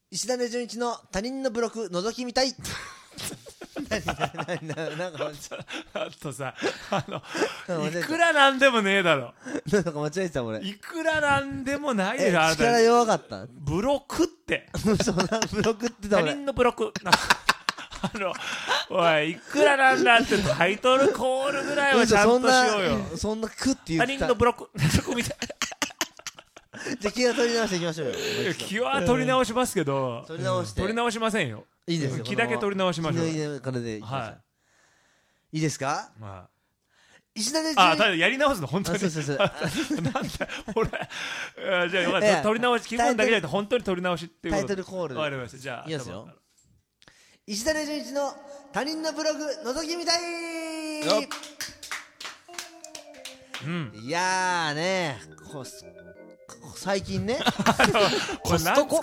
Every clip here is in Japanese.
石田根純一の他人のブログ覗き見たい。なんかあとさ、いくらなんでもねえだろ。 なんか間違えてた俺。 いくらなんでもないでしょ、あなた力弱かった。 ブロクって。 そうな、ブログってた他俺。 人のブロク。おい、いくらなんだってタイトルコールぐらいはちゃんとしようよ。 そんなクって言ってた。 他人のブロクみたい。 じゃあ気は取り直していきましょうよ。 気は取り直しますけど、 取り直して。 取り直しませんよ。 いいですよ。 気だけ取り直しましょう。 これでいきましょう。 はい。 いいですか？ まあ。 石田根純一。 あ、ただやり直すの本当に。 そう。 なんだ俺、じゃあよかった。取り直し、基本だけじゃなくて本当に取り直しっていうこと。 タイトルコール。 わかりました。じゃあ。 いきますよ。石田根純一の他人のブログ覗き見たい。いやーね、最近ね、 コストコ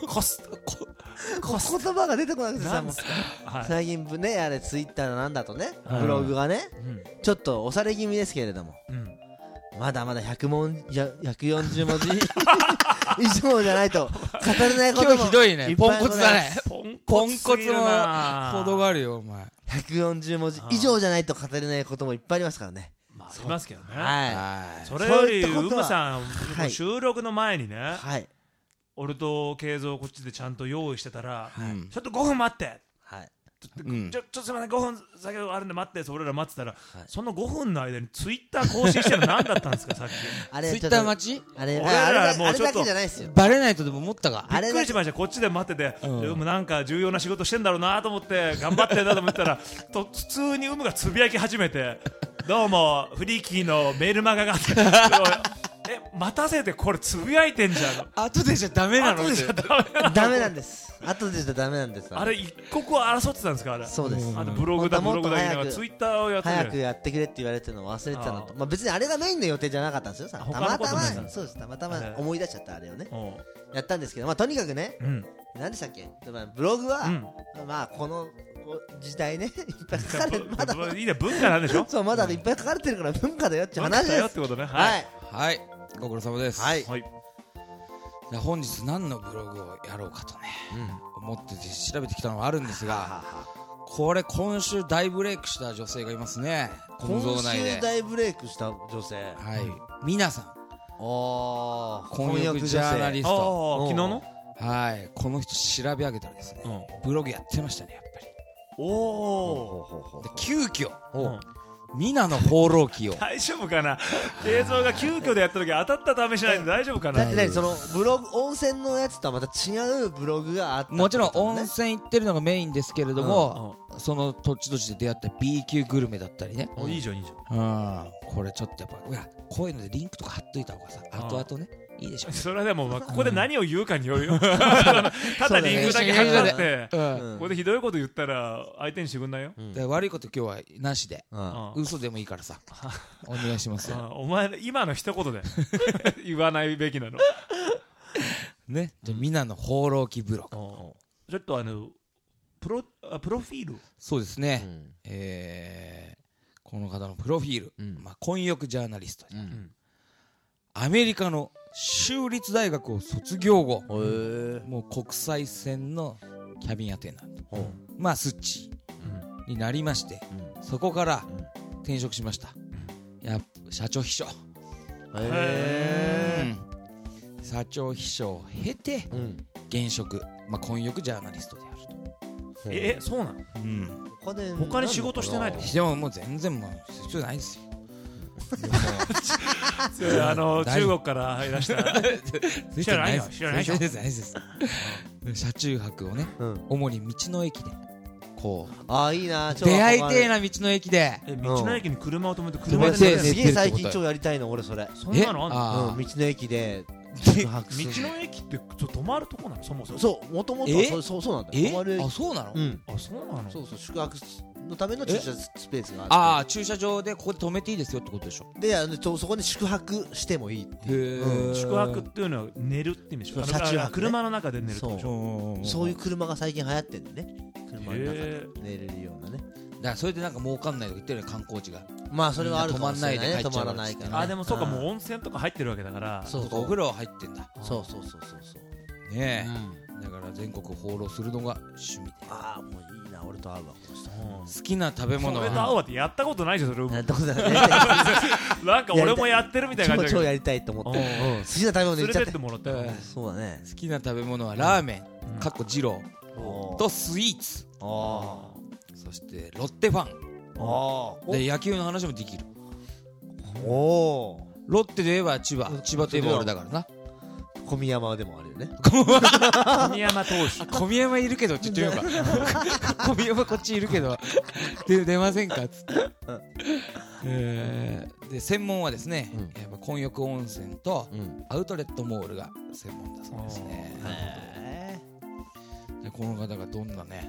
言葉が出てこなくてさ、最近ね、あれツイッターなんだとね、ブログがね、ちょっと押され気味ですけれども、まだまだ140文字以上じゃないと語れないことも。 今日ひどいね。ポンコツだね。ポンコツも程があるよ、お前。 140文字以上じゃないと語れないこともいっぱいありますからね。 まあ、ありますけどね。 はい。 それより、うむさん、収録の前にね、俺と慶三こっちでちゃんと用意してたら、ちょっと5分待って。ちょっとすみません、5分先ほどあるんで待って、俺ら待ってたら、その5分の間にツイッター更新してるの何だったんですか、さっき。 ツイッター待ち？ あれだけじゃないですよ。 バレないとでも思ったか。 びっくりしました。こっちで待ってて、なんか重要な仕事してんだろうなと思って、頑張ってんだと思ったら、普通にがつぶやき始めて、どうも、フリーキーのメールマガがあって、待たせてこれつぶやいてんじゃん。 後でじゃダメなの？ ダメなんです。後でじゃダメなんです。 あれ一刻を争ってたんですか、あれ。 そうです。 ブログだ言いながらツイッターをやって早くやってくれって言われてるのを忘れてたのと、まあ別にあれがメインの予定じゃなかったんですよ。たまたまそうです。たまたま思い出しちゃったあれをねやったんですけど、まあとにかくね、何でしたっけ、ブログはまあこの時代ね、いっぱい書かれて、まだいいね、文化なんでしょ。 そう、まだいっぱい書かれてるから文化だよって話です。 はい、ご苦労様です。 はい。 本日何のブログをやろうかとね、思ってて調べてきたのはあるんですが、これ今週大ブレイクした女性がいますね。 今週大ブレイクした女性。 はい。ミナさん。婚約ジャーナリスト。 昨日の。 はい。この人調べ上げたらですね、ブログやってましたね、やっぱり。で急遽。ミナの放浪記を大丈夫かな。映像が急遽でやった時当たった試しないで大丈夫かな。 だってね、そのブログ温泉のやつとはまた違うブログがあった、ね、 もちろん温泉行ってるのがメインですけれども、その土地土地で出会った B 級グルメだったりね。 いいじゃんいいじゃん。 これちょっとやっぱこういうのでリンクとか貼っといた方がさ、後々ねいいでしょ。 それはでもここで何を言うかによるよ。ただリンクだけ貼って、ここでひどいこと言ったら相手にしてくんないよ。 悪いこと今日はなしで、嘘でもいいからさ、お願いしますよ。 お前今の一言で言わないべきなのね。じゃあミナの放浪記ブログ、 ちょっとプロフィール。 そうですね。この方のプロフィール、婚約ジャーナリストで、アメリカの州立大学を卒業後、もう国際線のキャビンアテンダント、まあスッチになりまして、そこから転職しました。社長秘書、社長秘書を経て現職、婚約ジャーナリストであると。 そうなの？他に仕事してないの？ でももう全然もう必要ないですよ。 中国からいらした知らないよ。 車中泊をね、主に道の駅でこう、いいな、 出会いてえな、道の駅で。 道の駅に車を止めて車ですげえ最近超やりたいの俺それ。 そんなのあんの？ 道の駅で道の駅って泊まるとこなの？そもそも。 そう、もともとはそうなんだよ。泊まる。 そうなの？ そうなの？ そうそう、宿泊のための駐車スペースがあって、駐車場でここで止めていいですよってことでしょ。 で、そこで宿泊してもいいっていう。 宿泊っていうのは寝るって意味でしょ。車中泊、車の中で寝るってことでしょ。 そういう車が最近流行ってんだよね。車の中で寝れるようなね。 だからそれでなんか儲かんないとか言ってるよね、観光地が。 まあそれはあるかもしれないね。 止まらないから。 でもそうか、もう温泉とか入ってるわけだから。 そう、お風呂入ってんだ。 そう。 ねだから全国放浪するのが趣味で。 ああもういいな、俺と会うわこの人。 好きな食べ物は俺と会うわってやったことないじゃんそれ。 やったことないね。 なんか俺もやってるみたいな感じ超やりたいと思って、好きな食べ物言っちゃって。 もらったよ。 そうだね。 好きな食べ物はラーメンかっこ二郎とスイーツ、そしてロッテファンで野球の話もできる。ロッテで言えば千葉といえば俺だからな。 小宮山でもあるよね。 小宮山投手。 小宮山いるけどちょっと言うか。小宮山こっちいるけど出ませんかっつって。で専門はですね、やっぱ混浴温泉とアウトレットモールが専門だそうですね。でこの方がどんなね、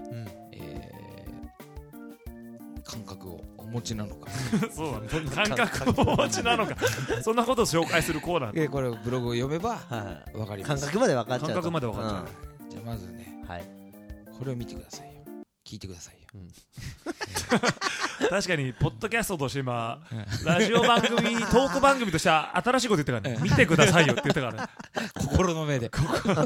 感覚をお持ちなのか。 そうだね、感覚をお持ちなのか。そんなことを紹介するコーナー。 これブログを読めば分かります。 感覚まで分かっちゃう。 感覚まで分かっちゃう。 じゃあまずね、これを見てくださいよ。聞いてくださいよ。 確かにポッドキャストとして今ラジオ番組トーク番組としては新しいこと言ってからね、見てくださいよって言ってからね。 心の目で。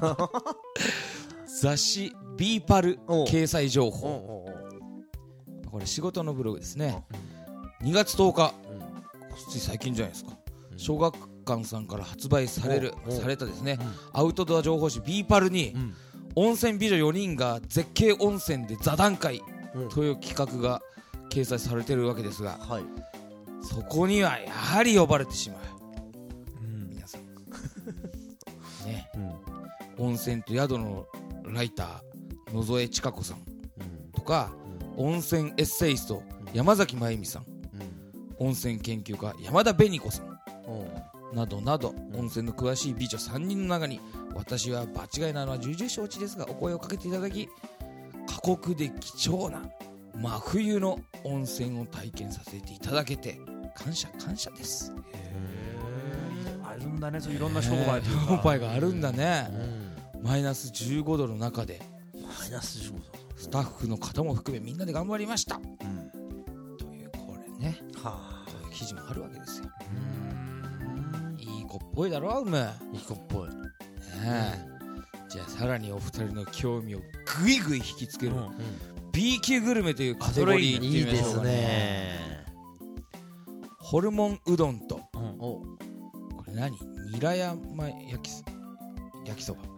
雑誌ビーパル掲載情報。これ仕事のブログですね。2月10日、つい最近じゃないですか。小学館さんから発売されたですね、アウトドア情報誌ビーパルに、温泉美女4人が絶景温泉で座談会という企画が掲載されているわけですが、そこにはやはり呼ばれてしまう。皆さんね、温泉と宿のライター野添千佳子さんとか、温泉エッセイスト山崎真由美さん、温泉研究家山田紅子さんなどなど、温泉の詳しい美女3人の中に、私は場違いなのは重々承知ですがお声をかけていただき、過酷で貴重な真冬の温泉を体験させていただけて感謝です。 あるんだね、そういろんな商売があるんだね。マイナス15度の中でマイナス15度スタッフの方も含めみんなで頑張りました、というこれね、こういう記事もあるわけですよ。いい子っぽいだろ、 いい子っぽい。 じゃあさらにお二人の興味をぐいぐい引きつける B 級グルメというカテゴリーっていいですね。 ホルモンうどんと、これ何、ニラ山焼きそば。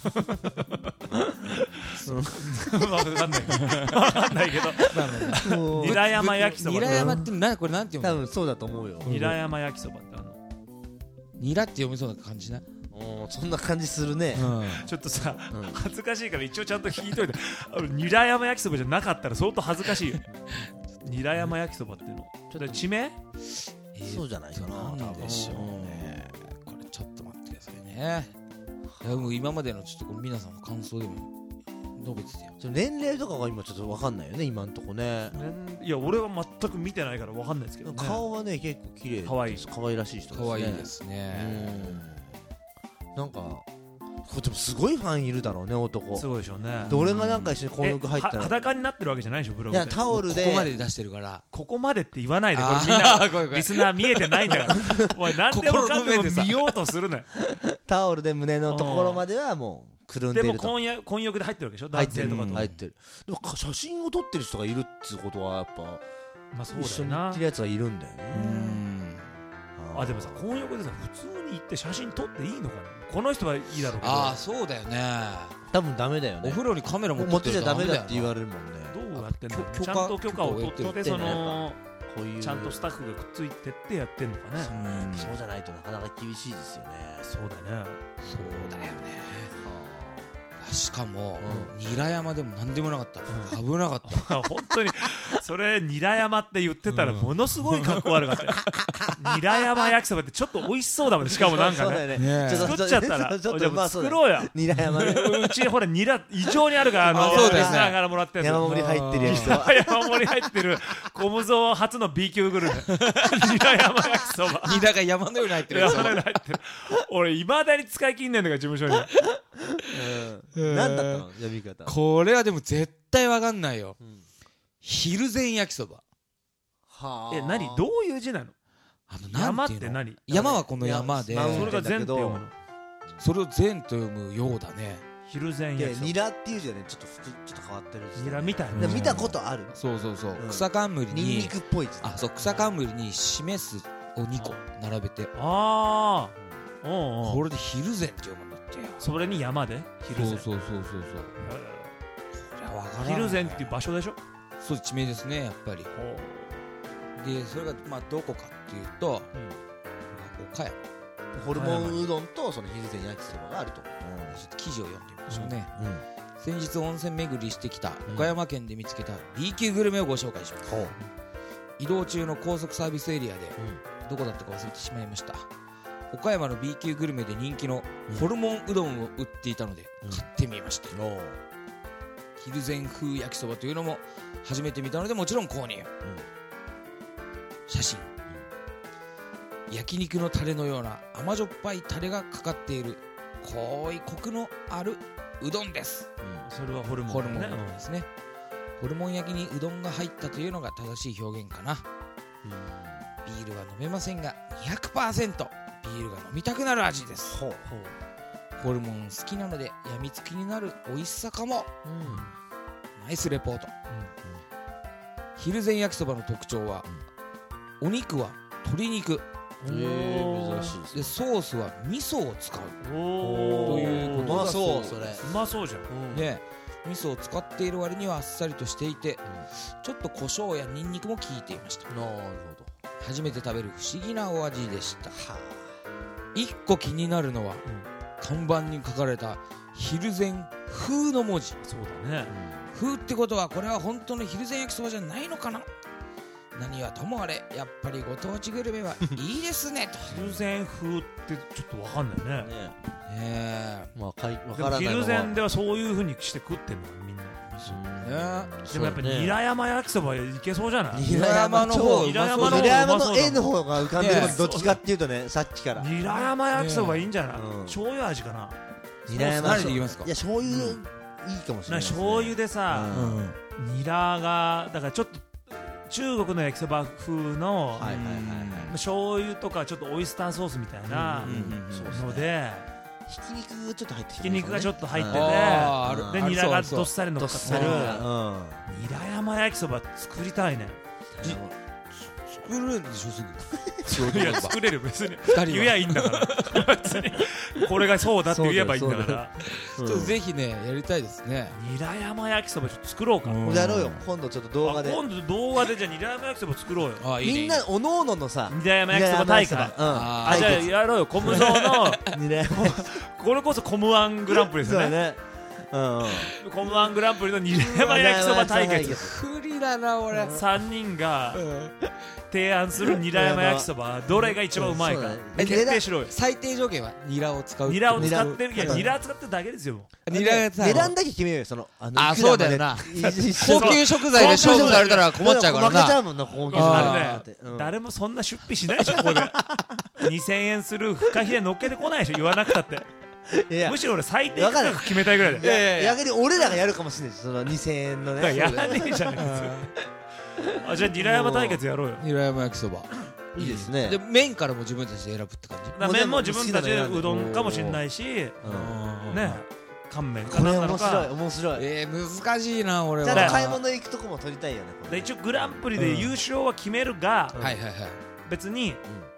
分かんないけど、ニラ山焼きそば。 ニラ山って何、これなんて読むの？ 多分そうだと思うよ。 ニラ山焼きそばってニラって読みそうな感じな。 そんな感じするね。 ちょっとさ、恥ずかしいから一応ちゃんと聞いといて。ニラ山焼きそばじゃなかったら相当恥ずかしいよ。ニラ山焼きそばっていうのちょっと地名？ そうじゃないかな。 なんでしょうね。これちょっと待ってくださいね。もう今までのちょっと皆さんの感想でも述べててよ。 年齢とかが今ちょっと分かんないよね、今んとこね。 いや俺は全く見てないから分かんないですけどね。 顔はね結構綺麗、可愛らしい人ですね。 可愛いですね。 なんかこれでもすごいファンいるだろうね、男。 すごいでしょうね。 で俺がなんか一緒に混浴入ったら裸になってるわけじゃないでしょ、ブログで。 いやタオルでここまで出してるから。 ここまでって言わないで、これみんなリスナー見えてないんだから。お前何でもかんでも見ようとするね。 タオルで胸のところまではもうくるんでると。 でも混浴で入ってるわけでしょ、男性とかと。 入ってる。でも写真を撮ってる人がいるってことはやっぱ、 まあそうだよな、 一緒に行ってるやつがいるんだよね。 でもさ、混浴でさ普通に行って写真撮っていいのかな。この人はいいだろうけど。 そうだよね。 多分ダメだよね。 お風呂にカメラ持ってちゃダメだって言われるもんね。 どうやってんの？ちゃんと許可を取ってちゃんとスタッフがくっついてってやってんのかね。 そうじゃないとなかなか厳しいですよね。 そうだね。 そうだよね。しかもニラ山でも何でもなかった。危なかった。 本当にそれニラ山って言ってたらものすごい格好悪かった。ニラ山焼きそばってちょっと美味しそうだもんね。しかもなんかね作っちゃったらじゃあ作ろうや。 ニラ山ね。 うちほらニラ異常にあるからリスナーからもらってる山盛り入ってるやつ。 山盛り入ってるコムゾー初の B 級グルメ。ニラ山焼きそば。 ニラが山のように入ってる。 山のように入ってる。俺いまだに使い切んねんだから事務所に。 何だったの呼び方。 これはでも絶対わかんないよ。昼前焼きそば。 何どういう字なの？山って何？ 山はこの山で、 それが前って読むの。 それを前と読むようだね。 蒜焼きそば。 ニラっていうじゃね、ちょっと変わってる。 ニラみたいな。 見たことある？ そう草冠にニンニクっぽい。 草冠に示すを2個並べて、 これで蒜山って読むんだって。 それに山で蒜山。 そう蒜山っていう場所でしょ。 そう地名ですね、やっぱり。でそれがどこかっていうと、岡山。 ホルモンうどんとその蒜山焼きそばがあると。 ちょっと記事を読んでみましょうね。先日温泉巡りしてきた岡山県で見つけた B 級グルメをご紹介します。移動中の高速サービスエリアでどこだったか忘れてしまいました。岡山の B 級グルメで人気のホルモンうどんを売っていたので買ってみました。蒜山風焼きそばというのも初めて見たのでもちろん購入。写真、焼肉のタレのような甘じょっぱいタレがかかっている濃いコクのあるうどんです。 それはホルモンですね。ホルモン焼きにうどんが入ったというのが正しい表現かな。ビールは飲めませんが 200% ビールが飲みたくなる味です。ホルモン好きなのでやみつきになる美味しさかも。ナイスレポート。蒜山焼きそばの特徴は、お肉は鶏肉、 珍しいでソースは味噌を使うということだそう。それうまそうじゃんね。味噌を使っている割にはあっさりとしていて、ちょっと胡椒やニンニクも効いていました。 なるほど。 初めて食べる不思議なお味でした。一個気になるのは、看板に書かれた蒜山風の文字。 そうだね。 風ってことはこれは本当の蒜山焼きそばじゃないのかな。何はともあれやっぱりご当地グルメはいいですねと。 蒜山風ってちょっと分かんないね。 分からない。でも蒜山ではそういう風にして食ってんのみんな。でもやっぱりニラ山焼きそばいけそうじゃない。 ニラ山の方、ニラ山の絵の方が浮かんでる。どっちかっていうとね、さっきからニラ山焼きそばいいんじゃない。醤油味かな。 ニラ山何でいきますか。 いや醤油いいかもしれない。 醤油でさ、ニラがだからちょっと中国の焼きそば風の醤油とかちょっとオイスターソースみたいなので、 ひき肉ちょっと入ってひき肉がちょっと入ってて、でニラがどっさり乗っかってるニラ山焼きそば作りたいね。 作るんでしょすぐ。いや作れる、別に言えばいいんだから別にこれがそうだって言えばいいんだから。 ちょっとぜひねやりたいですね。 ニラ山焼きそばちょっと作ろうか。 やろうよ今度ちょっと動画で。 今度動画でじゃあニラ山焼きそば作ろうよ。 みんなおのおののさニラ山焼きそば大会。じゃあやろうよ。コムゾーのニラ山これこそコムワングランプリですよね。コムワングランプリのニラ山焼きそば対決。 不利だな俺。 3人が提案するニラ山焼きそばどれが一番うまいか決定しろよ。 最低条件はニラを使う。 ニラを使ってる。いやニラ使ってるだけですよ。 ニラ値段だけ決めようよ。そのそうだよな。高級食材で勝負されたら困っちゃうからな。 負けちゃうもんな高級食材。誰もそんな出費しないでしょここで。2000円するフカヒレ乗っけてこないでしょ言わなくたって。むしろ俺最低価格決めたいぐらいで。逆に俺らがやるかもしれない。その2000円のね。 やらねえじゃねえ。じゃあニラ山対決やろうよ。 ニラ山焼きそばいいですね。 で麺からも自分たちで選ぶって感じ。 麺も自分たちでうどんかもしれないしね、乾麺かなのか。面白い。 難しいな俺は。 ちゃんと買い物行くとこも取りたいよね。 一応グランプリで優勝は決めるが、別に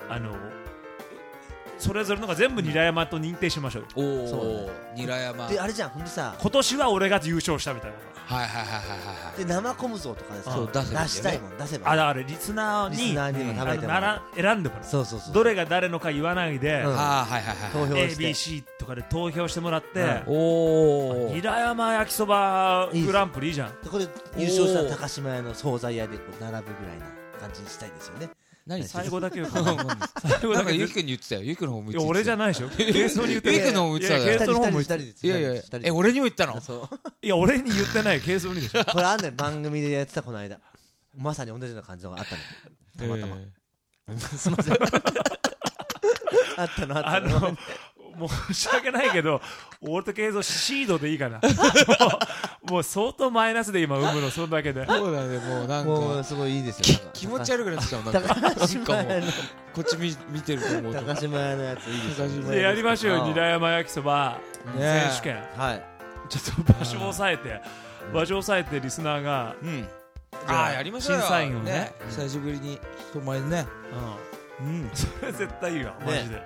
それぞれのが全部ニラ山と認定しましょう。 おお、ニラ山であれじゃん。ほんでさ今年は俺が優勝したみたいな。 で生コムゾーとかでさ出したいもん。出せばだからリスナーに選んでもらう。どれが誰のか言わないで ABC とかで投票してもらって、ニラ山焼きそばグランプリいいじゃん。 ここで優勝したら高島屋の惣菜屋で並ぶぐらいな感じにしたいですよね。 最後だけよ。 なんかゆきくんに言ってたよ。ゆきくんの方も言ってた。 俺じゃないでしょ。ケースに言ってた。 ゆきくんの方も言ってたよ。 ケースの方も言ってた。 いや俺にも言ったの。 いや俺に言ってない。ケースにでしょ。 これあんねん番組でやってたこの間。まさに同じような感じのがあったの。たまたま。すみません。あったの。 申し訳ないけど俺とケイゾシードでいいかな。もう相当マイナスで今生むのそんだけで。 そうだね。もうなんかもうすごいいいですよ。 気持ち悪くなってきたもん。なんかもうこっち見てると思うと高島屋のやついいですよ。 やりましょうよニラ山焼きそば選手権。 ちょっと場所を抑えてリスナーがやりましょうよ審査員をね久しぶりに人前でねそれ絶対いいわマジで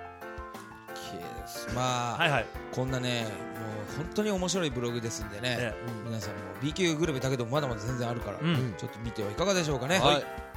まあこんなねもう本当に面白いブログですんでね皆さんも B 級グルメだけどまだまだ全然あるからちょっと見てはいかがでしょうかね。